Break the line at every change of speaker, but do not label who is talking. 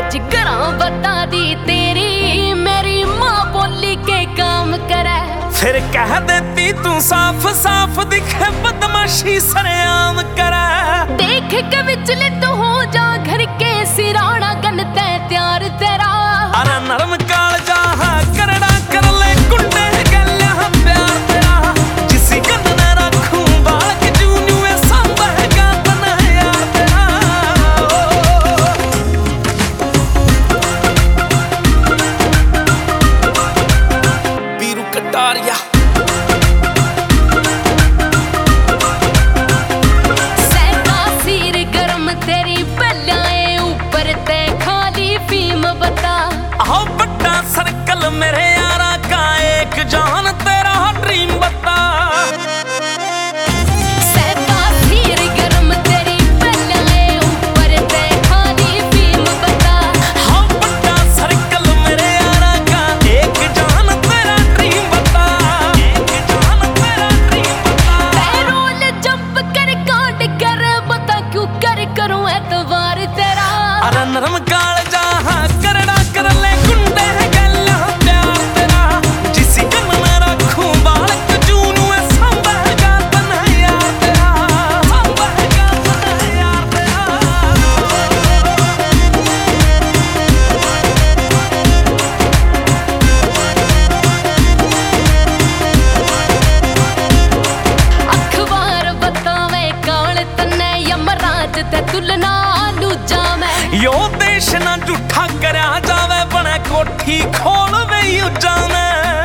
जिगरा बता दी तेरी मेरी माँ बोली के काम करे।
फिर कह देती तू साफ साफ दिखे बदमाशी सरेआम करे।
देख के विचले तू हो जा घर के सिराना गनते त्यार तेरा।
अरे नरम कालजा करड़ा कर ले कुंडे गल्या प्यार तेरा। जिसी गन ने रखूं बाल के जूनू ए संभेगा तना यार तेरा। बीरू कटारिया
सहता सिर गरम तेरी बल्लाए ऊपर ते खाली फीम बता।
आओ बड़ा सर्कल मेरे यारा का एक जान तेरा ड्रीम बता।
सहता सिर गरम तेरी बल्लाए ऊपर ते खाली फीम बता।
आओ बड़ा सर्कल मेरे यारा का एक जान तेरा ड्रीम बता। एक जान तेरा ड्रीम बता।
पैरोल जंप कर काट कर बता क्यों कर करूं एतवार तेरा।
अरे नरम कालजा करड़ा कर ले कुंडे गल्ला प्यार तेरा। जिसी गन में रखूं बाल के जूनू ए संभेगा तना यार तेरा। संभेगा तना यार तेरा।
अखबार बतावे कौन तन्ने यमराज ते तुलना लूजा मैं।
यो देश ना झूठा करया जावे बने कोठी खोल वे यूजा में।